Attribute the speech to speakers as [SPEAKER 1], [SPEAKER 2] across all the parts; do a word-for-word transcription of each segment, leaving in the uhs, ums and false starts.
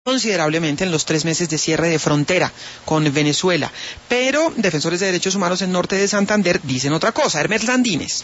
[SPEAKER 1] considerablemente en los tres meses de cierre de frontera con Venezuela, pero defensores de derechos humanos en Norte de Santander dicen otra cosa. Hermes Landines.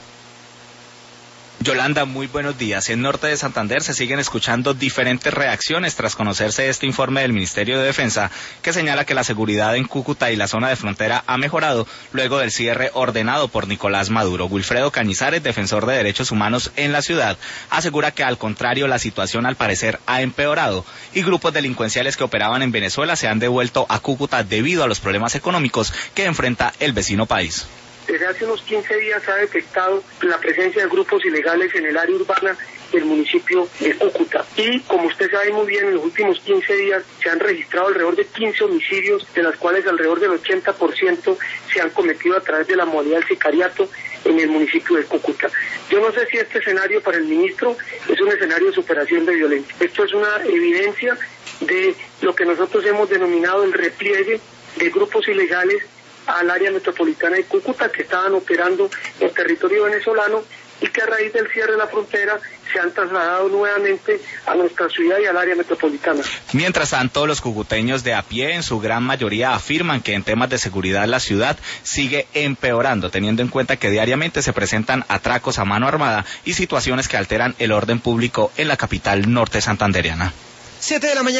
[SPEAKER 2] Yolanda, muy buenos días. En Norte de Santander se siguen escuchando diferentes reacciones tras conocerse este informe del Ministerio de Defensa que señala que la seguridad en Cúcuta y la zona de frontera ha mejorado luego del cierre ordenado por Nicolás Maduro. Wilfredo Cañizares, defensor de derechos humanos en la ciudad, asegura que al contrario la situación al parecer ha empeorado y grupos delincuenciales que operaban en Venezuela se han devuelto a Cúcuta debido a los problemas económicos que enfrenta el vecino país.
[SPEAKER 3] Desde hace unos quince días se ha detectado la presencia de grupos ilegales en el área urbana del municipio de Cúcuta. Y como usted sabe muy bien, en los últimos quince días se han registrado alrededor de quince homicidios, de los cuales alrededor del ochenta por ciento se han cometido a través de la modalidad del sicariato en el municipio de Cúcuta. Yo no sé si este escenario para el ministro es un escenario de superación de violencia. Esto es una evidencia de lo que nosotros hemos denominado el repliegue de grupos ilegales al área metropolitana de Cúcuta que estaban operando en territorio venezolano y que a raíz del cierre de la frontera se han trasladado nuevamente a nuestra ciudad y al área metropolitana.
[SPEAKER 2] Mientras tanto, los cucuteños de a pie en su gran mayoría afirman que en temas de seguridad la ciudad sigue empeorando, teniendo en cuenta que diariamente se presentan atracos a mano armada y situaciones que alteran el orden público en la capital norte santandereana.
[SPEAKER 1] Siete de la mañana.